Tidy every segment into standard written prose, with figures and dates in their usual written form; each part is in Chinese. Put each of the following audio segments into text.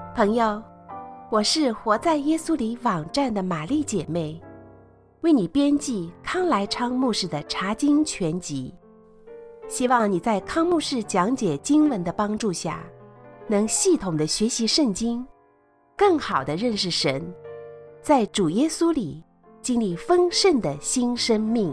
朋友，我是活在耶稣里网站的玛丽姐妹，为你编辑康来昌牧师的查经全集，希望你在康牧师讲解经文的帮助下，能系统的学习圣经，更好的认识神，在主耶稣里经历丰盛的新生命。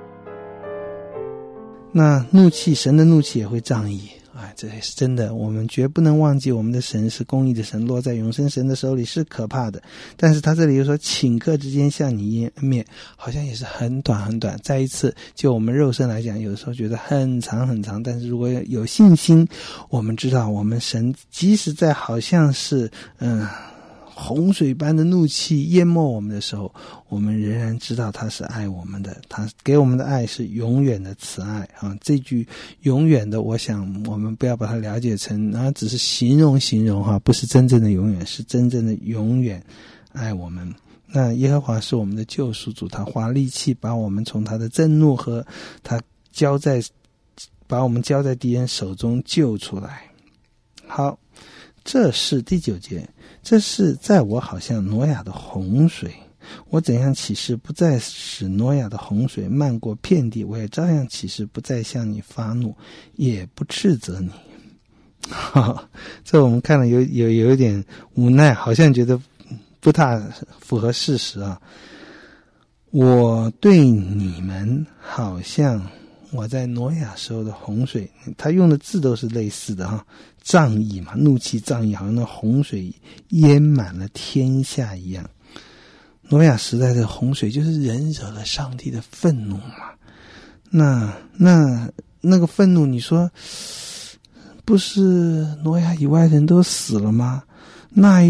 那神的怒气也会仗义，这也是真的。我们绝不能忘记我们的神是公义的神，落在永生神的手里是可怕的。但是他这里又说顷刻之间向你湮灭，好像也是很短很短。再一次，就我们肉身来讲，有的时候觉得很长很长，但是如果有信心，我们知道我们神即使在好像是洪水般的怒气淹没我们的时候，我们仍然知道他是爱我们的，他给我们的爱是永远的慈爱啊！这句永远的，我想我们不要把它了解成只是形容不是真正的永远，是真正的永远爱我们。那耶和华是我们的救赎主，他花力气把我们从他的震怒和他把我们交在敌人手中救出来。好，这是第9节，这是在我好像挪亚的洪水，我怎样起誓不再使挪亚的洪水漫过遍地，我也照样起誓不再向你发怒，也不斥责你。这我们看了有一点无奈，好像觉得不大符合事实啊。我对你们好像我在挪亚时候的洪水，他用的字都是类似的仗义嘛，怒气仗义，好像那洪水淹满了天下一样。挪亚时代的洪水就是人惹了上帝的愤怒嘛。那个愤怒，你说不是挪亚以外人都死了吗？那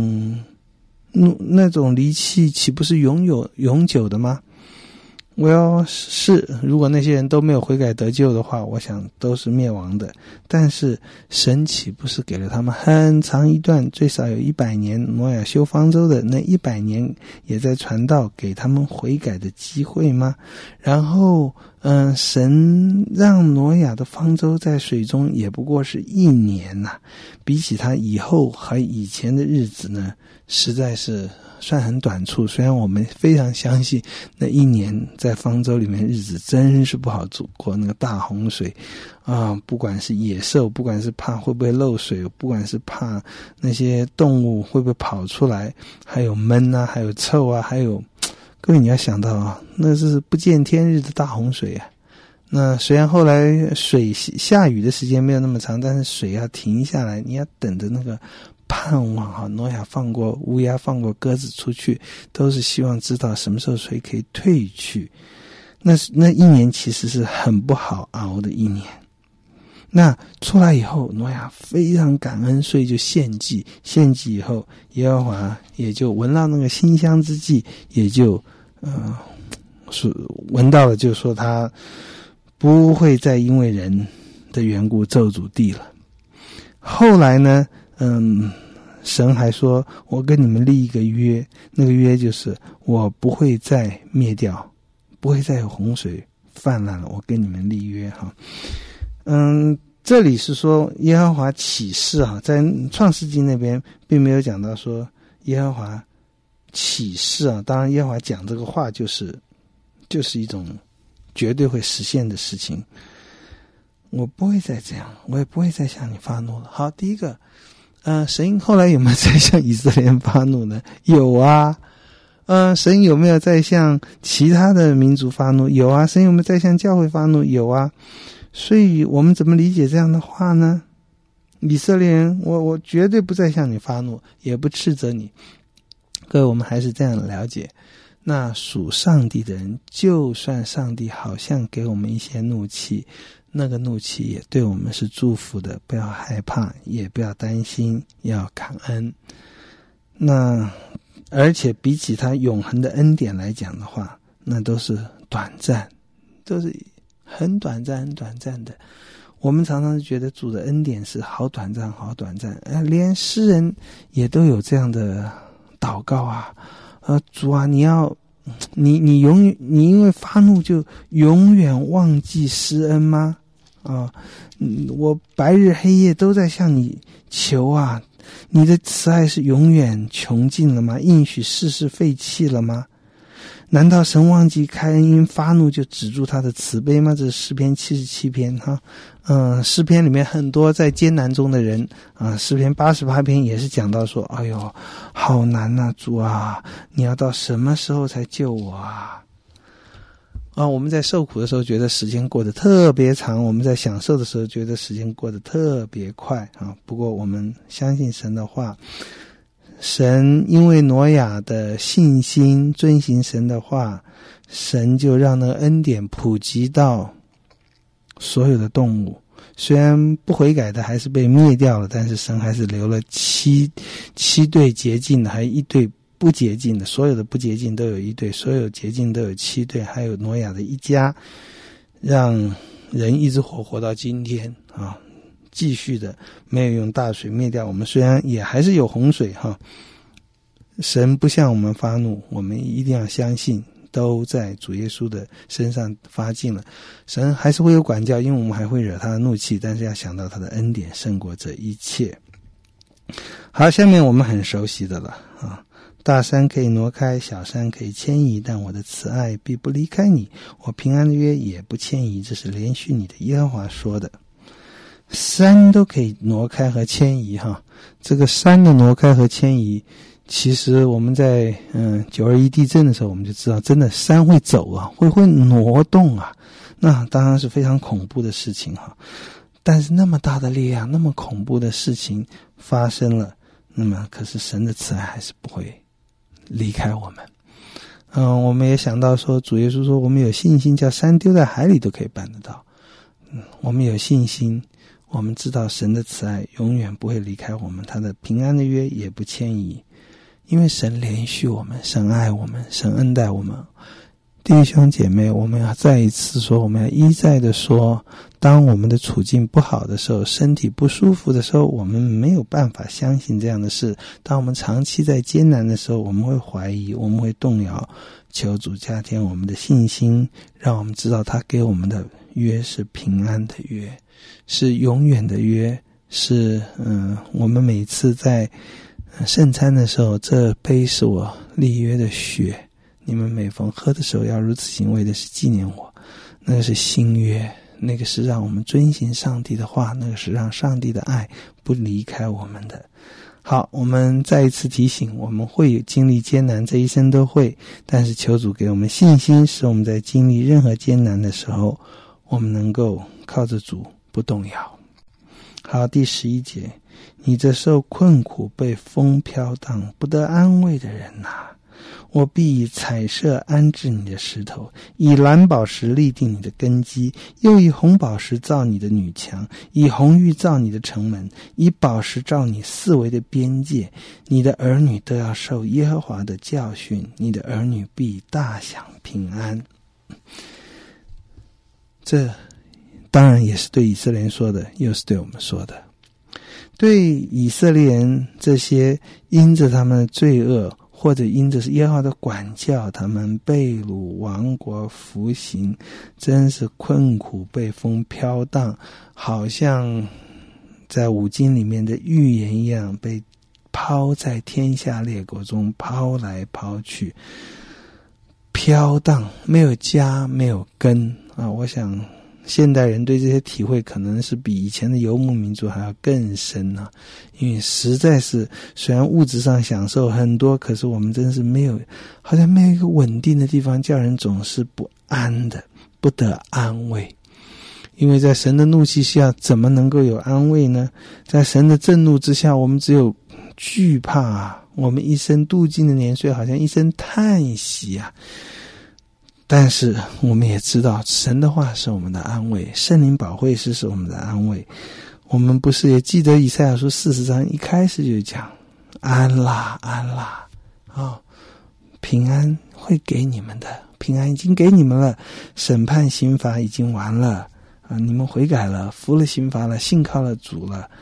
种离弃岂不是永久的吗？如果那些人都没有悔改得救的话，我想都是灭亡的。但是神岂不是给了他们很长一段，最少有100年，挪亚修方舟的那100年也在传道，给他们悔改的机会吗？然后神让挪亚的方舟在水中也不过是1年比起他以后和以前的日子呢，实在是算很短促。虽然我们非常相信那1年在方舟里面日子真是不好过，那个大洪水不管是野兽，不管是怕会不会漏水，不管是怕那些动物会不会跑出来，还有闷还有臭还有各位你要想到那是不见天日的大洪水那虽然后来水下雨的时间没有那么长，但是水要停下来，你要等着那个盼望挪亚放过乌鸦，放过鸽子出去，都是希望知道什么时候水可以退去。那1年其实是很不好熬的1年。那出来以后，挪亚非常感恩，所以就献祭以后，耶和华也就闻到那个馨香之祭，也就闻到了，就说他不会再因为人的缘故咒诅地了。后来呢神还说我跟你们立一个约，那个约就是我不会再灭掉，不会再有洪水泛滥了，我跟你们立约这里是说耶和华起誓在创世纪那边并没有讲到说耶和华起誓当然耶和华讲这个话就是一种绝对会实现的事情。我不会再这样，我也不会再向你发怒了。好，第一个神后来有没有再向以色列人发怒呢？有神有没有再向其他的民族发怒？有神有没有再向教会发怒？有所以我们怎么理解这样的话呢？以色列人，我绝对不再向你发怒，也不斥责你。各位，我们还是这样了解，那属上帝的人，就算上帝好像给我们一些怒气，那个怒气也对我们是祝福的，不要害怕，也不要担心，要感恩。那而且比起他永恒的恩典来讲的话，那都是短暂，都是很短暂的。我们常常觉得主的恩典是好短暂连诗人也都有这样的祷告主你因为发怒就永远忘记施恩吗？我白日黑夜都在向你求你的慈爱是永远穷尽了吗？应许世事废弃了吗？难道神忘记开恩因发怒就止住他的慈悲吗？这是诗篇77篇哈。诗篇里面很多在艰难中的人啊，诗篇88篇也是讲到说，哎呦，好难啊，主啊，你要到什么时候才救我啊？我们在受苦的时候觉得时间过得特别长，我们在享受的时候觉得时间过得特别快啊。不过我们相信神的话，神因为挪亚的信心遵行神的话，神就让那个恩典普及到所有的动物。虽然不悔改的还是被灭掉了，但是神还是留了七对洁净的，还有一对不洁净的，所有的不洁净都有一对，所有洁净都有7对，还有挪亚的一家，让人一直活到今天啊，继续的没有用大水灭掉我们。虽然也还是有洪水哈，神不向我们发怒，我们一定要相信都在主耶稣的身上发尽了。神还是会有管教，因为我们还会惹他的怒气，但是要想到他的恩典胜过这一切。好，下面我们很熟悉的了啊，大山可以挪开，小山可以迁移，但我的慈爱必不离开你，我平安的约也不迁移，这是连续你的耶和华说的。山都可以挪开和迁移哈，这个山的挪开和迁移，其实我们在921地震的时候我们就知道，真的山会走啊，会挪动啊，那当然是非常恐怖的事情哈。但是那么大的力量，那么恐怖的事情发生了，那么可是神的慈爱还是不会离开我们。我们也想到说，主耶稣说我们有信心，叫山丢在海里都可以办得到。我们有信心，我们知道神的慈爱永远不会离开我们，他的平安的约也不迁移，因为神怜恤我们，神爱我们，神恩待我们。弟兄姐妹，我们要再一次说，我们要一再的说，当我们的处境不好的时候，身体不舒服的时候，我们没有办法相信这样的事。当我们长期在艰难的时候，我们会怀疑，我们会动摇。求主加添我们的信心，让我们知道他给我们的约是平安的约，是永远的约，是我们每次在圣餐的时候，这杯是我立约的血，你们每逢喝的时候要如此行，为的是纪念我。那个是新约，那个是让我们遵行上帝的话，那个是让上帝的爱不离开我们的。好，我们再一次提醒，我们会有经历艰难，这一生都会，但是求主给我们信心，使我们在经历任何艰难的时候，我们能够靠着主不动摇。好，第11节，你这受困苦被风飘荡不得安慰的人啊，我必以彩色安置你的石头，以蓝宝石立定你的根基，又以红宝石造你的女墙，以红玉造你的城门，以宝石造你四围的边界。你的儿女都要受耶和华的教训，你的儿女必大享平安。这当然也是对以色列人说的，又是对我们说的。对以色列人这些因着他们的罪恶，或者因着是耶和华的管教，他们被掳亡国服刑，真是困苦被风飘荡，好像在五经里面的预言一样，被抛在天下列国中，抛来抛去，飘荡，没有家，没有根啊！我想现代人对这些体会可能是比以前的游牧民族还要更深啊，因为实在是虽然物质上享受很多，可是我们真是没有，好像没有一个稳定的地方，叫人总是不安的，不得安慰。因为在神的怒气下怎么能够有安慰呢？在神的震怒之下，我们只有惧怕啊，我们一生度尽的年岁好像一声叹息啊。但是我们也知道神的话是我们的安慰，圣灵保惠师是我们的安慰。我们不是也记得以赛亚书40章一开始就讲安啦安啦平安会给你们的，平安已经给你们了，审判刑罚已经完了你们悔改了，服了刑罚了，信靠了主了，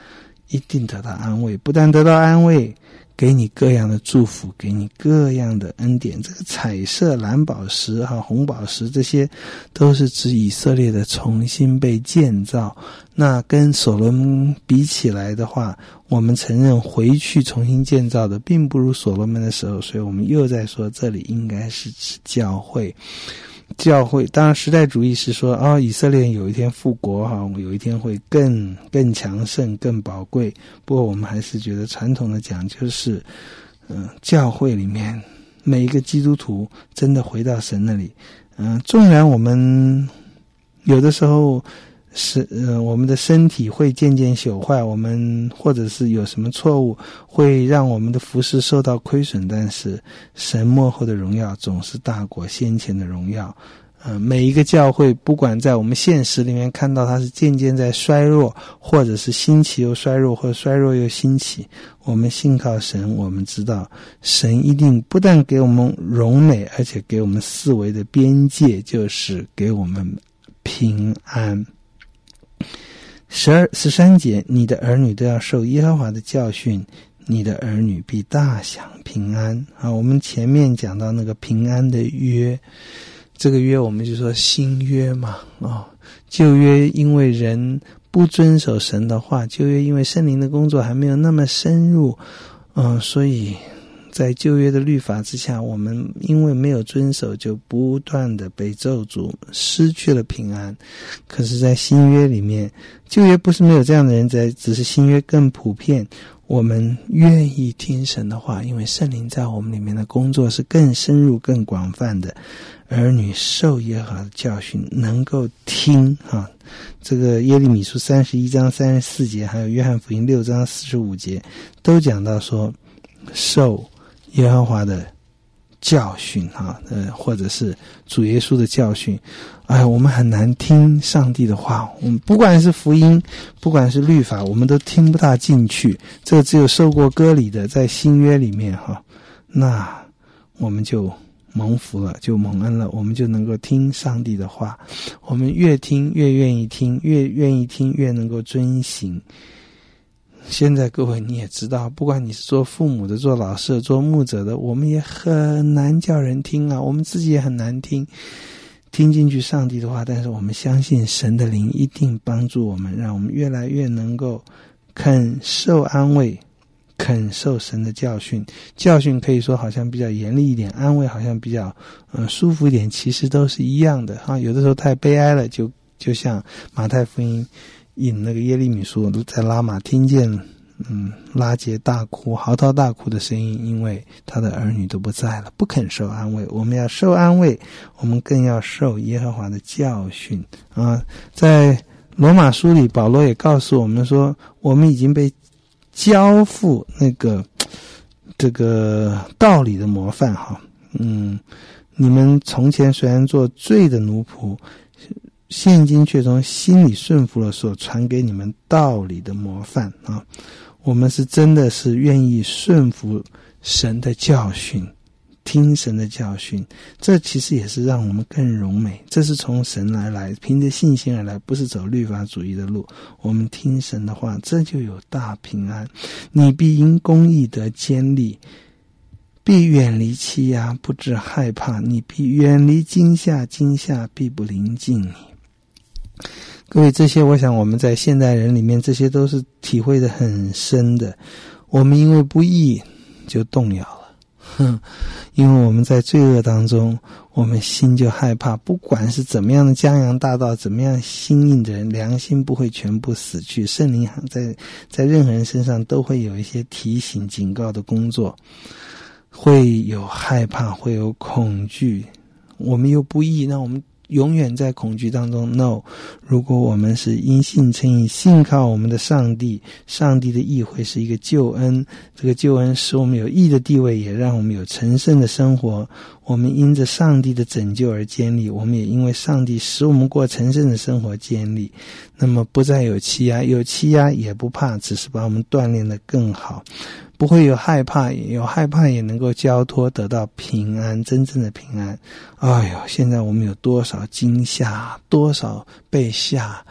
一定得到安慰，不但得到安慰，给你各样的祝福，给你各样的恩典。这个彩色蓝宝石红宝石，这些都是指以色列的重新被建造。那跟所罗门比起来的话，我们承认回去重新建造的并不如所罗门的时候，所以我们又在说这里应该是指教会。教会当然时代主义是说以色列有一天复国有一天会更强盛更宝贵。不过我们还是觉得传统的讲就是教会里面每一个基督徒真的回到神那里。纵然我们有的时候我们的身体会渐渐朽坏，我们或者是有什么错误会让我们的服事受到亏损，但是神末后的荣耀总是大过先前的荣耀。每一个教会不管在我们现实里面看到它是渐渐在衰弱，或者是兴起又衰弱，或者衰弱又兴起，我们信靠神，我们知道神一定不但给我们荣美，而且给我们四维的边界，就是给我们平安。13节，你的儿女都要受耶和华的教训，你的儿女必大享平安。我们前面讲到那个平安的约，这个约我们就说新约嘛。旧约因为人不遵守神的话，旧约因为圣灵的工作还没有那么深入，所以在旧约的律法之下，我们因为没有遵守，就不断的被咒诅，失去了平安。可是在新约里面，旧约不是没有这样的人在，只是新约更普遍。我们愿意听神的话，因为圣灵在我们里面的工作是更深入更广泛的。儿女受耶和华的教训，能够听这个耶利米书31章34节，还有约翰福音6章45节，都讲到说受耶和华的教训或者是主耶稣的教训。我们很难听上帝的话，我们不管是福音不管是律法，我们都听不大进去。这个只有受过割礼的在新约里面那我们就蒙福了，就蒙恩了，我们就能够听上帝的话。我们越听越愿意听，越愿意听越能够遵行。现在各位你也知道，不管你是做父母的做老师的做牧者的，我们也很难叫人听我们自己也很难听进去上帝的话。但是我们相信神的灵一定帮助我们，让我们越来越能够肯受安慰，肯受神的教训。教训可以说好像比较严厉一点，安慰好像比较舒服一点，其实都是一样的有的时候太悲哀了，就像马太福音引那个耶利米书，在拉玛听见拉结大哭嚎啕大哭的声音，因为他的儿女都不在了，不肯受安慰。我们要受安慰，我们更要受耶和华的教训在罗马书里保罗也告诉我们说，我们已经被交付这个道理的模范你们从前虽然做罪的奴仆，现今却从心里顺服了所传给你们道理的模范我们是真的是愿意顺服神的教训，听神的教训，这其实也是让我们更荣美。这是从神而来，凭着信心而来，不是走律法主义的路。我们听神的话，这就有大平安。你必因公义得坚立，必远离欺压，不致害怕。你必远离惊吓，惊吓必不临近你。各位，这些我想我们在现代人里面，这些都是体会的很深的。我们因为不义就动摇了因为我们在罪恶当中，我们心就害怕。不管是怎么样的江洋大盗，怎么样心硬的人，良心不会全部死去。圣灵在任何人身上都会有一些提醒警告的工作，会有害怕，会有恐惧。我们又不义，那我们永远在恐惧当中。 No， 如果我们是因信称义，信靠我们的上帝，上帝的义会是一个救恩，这个救恩使我们有义的地位，也让我们有成圣的生活。我们因着上帝的拯救而坚立，我们也因为上帝使我们过成圣的生活坚立。那么不再有欺压，有欺压也不怕，只是把我们锻炼得更好，不会有害怕，有害怕也能够交托，得到平安，真正的平安。现在我们有多少惊吓，多少被吓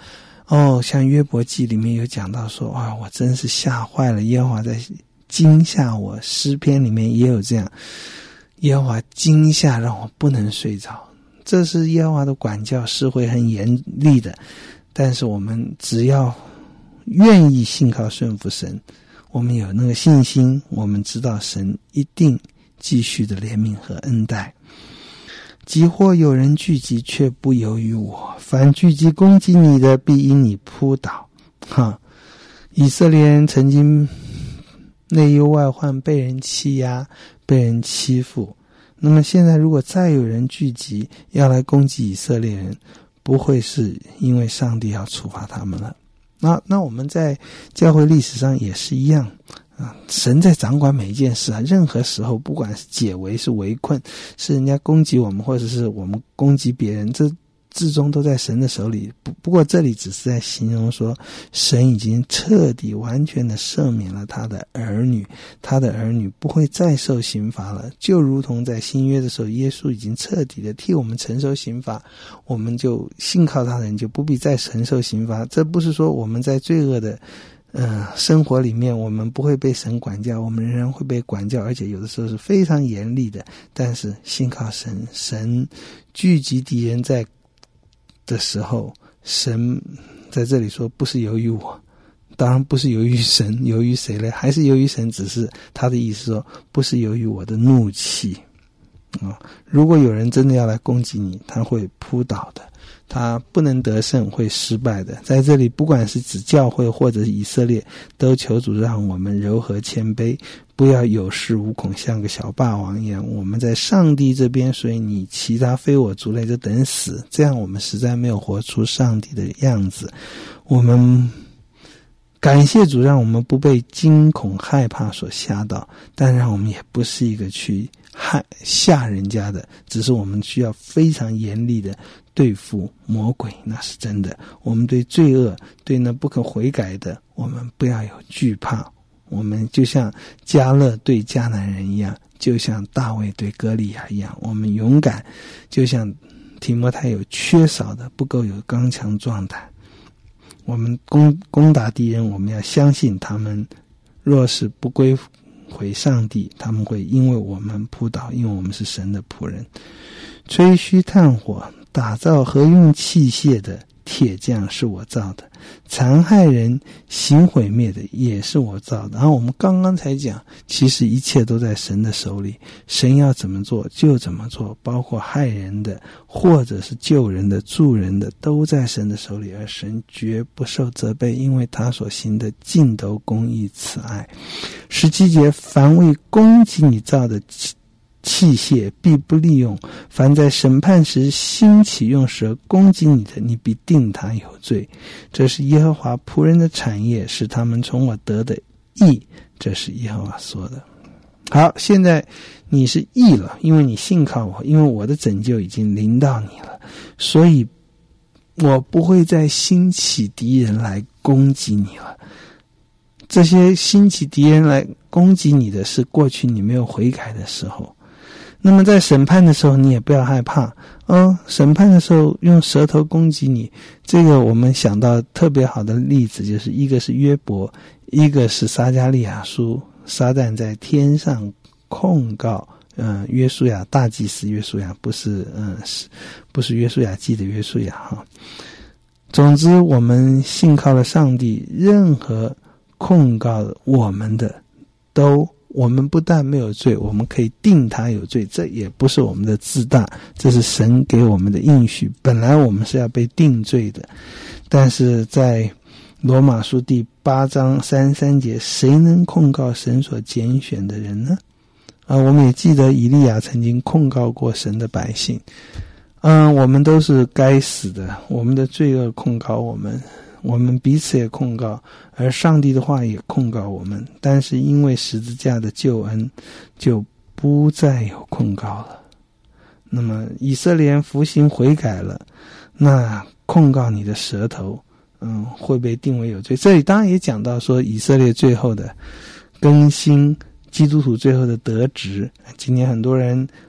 像约伯记里面有讲到说，我真是吓坏了，耶和华在惊吓我。诗篇里面也有这样，耶和华惊吓让我不能睡着。这是耶和华的管教，是会很严厉的，但是我们只要愿意信靠顺服神，我们有那个信心，我们知道神一定继续的怜悯和恩待。即或有人聚集，却不由于我；凡聚集攻击你的，必因你扑倒。以色列人曾经内忧外患，被人欺压，被人欺负。那么现在如果再有人聚集要来攻击以色列人，不会是因为上帝要处罚他们了。那我们在教会历史上也是一样。神在掌管每一件事任何时候，不管是解围，是围困，是人家攻击我们，或者是我们攻击别人，这至终都在神的手里。不过这里只是在形容说，神已经彻底完全的赦免了他的儿女，他的儿女不会再受刑罚了。就如同在新约的时候，耶稣已经彻底的替我们承受刑罚，我们就信靠他的人就不必再承受刑罚。这不是说我们在罪恶的生活里面我们不会被神管教，我们仍然会被管教，而且有的时候是非常严厉的。但是信靠神，神聚集敌人在的时候，神在这里说不是由于我，当然不是由于神，由于谁呢？还是由于神，只是他的意思说不是由于我的怒气如果有人真的要来攻击你，他会扑倒的，他不能得胜，会失败的。在这里不管是指教会或者是以色列，都求主让我们柔和谦卑，不要有恃无恐，像个小霸王一样。我们在上帝这边，所以你其他非我族类就等死，这样我们实在没有活出上帝的样子。我们感谢主，让我们不被惊恐害怕所吓到，但让我们也不是一个去吓人家的，只是我们需要非常严厉的对付魔鬼，那是真的。我们对罪恶，对那不可悔改的，我们不要有惧怕。我们就像迦勒对迦南人一样，就像大卫对歌利亚一样，我们勇敢，就像提摩太有缺少的，不够有刚强壮胆。我们攻打敌人，我们要相信他们若是不归回上帝，他们会因为我们扑倒，因为我们是神的仆人。吹嘘炭火，打造合用器械的铁匠是我造的，残害人行毁灭的也是我造的。然后我们刚刚才讲，其实一切都在神的手里，神要怎么做就怎么做，包括害人的或者是救人的助人的都在神的手里，而神绝不受责备，因为他所行的尽都公义慈爱。17节，凡为攻击你造的器械必不利用，凡在审判时兴起用舌攻击你的，你必定他有罪。这是耶和华仆人的产业，是他们从我得的义，这是耶和华说的。好，现在你是义了，因为你信靠我，因为我的拯救已经临到你了，所以我不会再兴起敌人来攻击你了。这些兴起敌人来攻击你的是过去你没有悔改的时候。那么在审判的时候你也不要害怕审判的时候用舌头攻击你，这个我们想到特别好的例子，就是一个是约伯，一个是撒迦利亚书，撒旦在天上控告约书亚，大祭司约书亚，不是约书亚记的约书亚总之我们信靠了上帝，任何控告我们的我们不但没有罪，我们可以定他有罪，这也不是我们的自大，这是神给我们的应许。本来我们是要被定罪的，但是在罗马书第8章33节，谁能控告神所拣选的人呢？我们也记得以利亚曾经控告过神的百姓。我们都是该死的，我们的罪恶控告我们彼此也控告，而上帝的话也控告我们，但是因为十字架的救恩，就不再有控告了。那么以色列人服行悔改了，那控告你的舌头会被定为有罪。这里当然也讲到说以色列最后的更新，基督徒最后的得职。今天很多人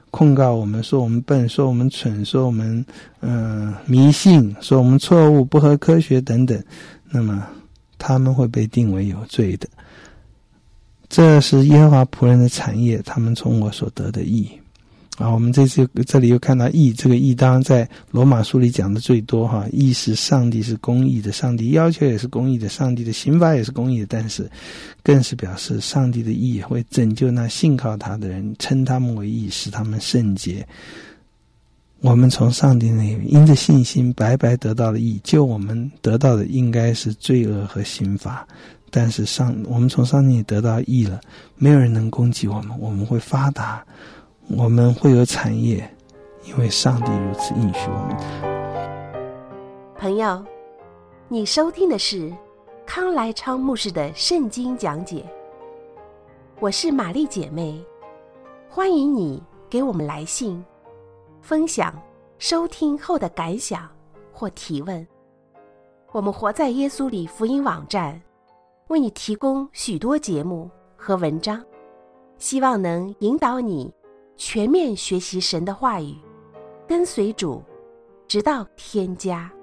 控告我们，说我们笨，说我们蠢，说我们迷信，说我们错误，不合科学等等，那么他们会被定为有罪的。这是耶和华仆人的产业，他们从我所得的义。我们这里又看到义，这个义当然在罗马书里讲的最多哈。义是上帝是公义的，上帝要求也是公义的，上帝的刑罚也是公义的，但是更是表示上帝的义会拯救那信靠他的人，称他们为义，使他们圣洁。我们从上帝那里因着信心白白得到了义，就我们得到的应该是罪恶和刑罚，但是我们从上帝得到义了，没有人能攻击我们，我们会发达，我们会有产业，因为上帝如此应许我们。 朋友，你收听的是康来昌牧师的圣经讲解。我是玛丽姐妹，欢迎你给我们来信，分享收听后的感想或提问。我们活在耶稣里福音网站为你提供许多节目和文章，希望能引导你全面学习神的话语，跟随主，直到天家。